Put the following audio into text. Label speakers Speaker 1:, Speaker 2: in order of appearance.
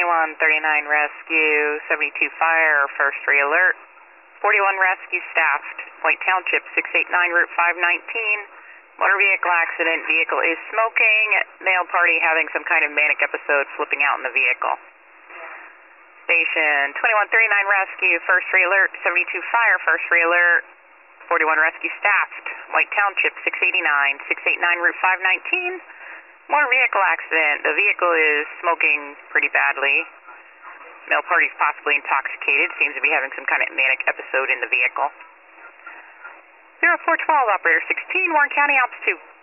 Speaker 1: 2139 Rescue, 72 Fire, first re-alert. 41 Rescue staffed, White Township, 689 Route 519. Motor vehicle accident, vehicle is smoking, male party having some kind of manic episode, flipping out in the vehicle. Station 2139 Rescue, first re-alert, 72 Fire, first re-alert. 41 Rescue staffed, White Township, 689 Route 519. Motor vehicle accident. The vehicle is smoking pretty badly. Male party's possibly intoxicated. Seems to be having some kind of manic episode in the vehicle. 0412, operator 16, Warren County, Ops 2.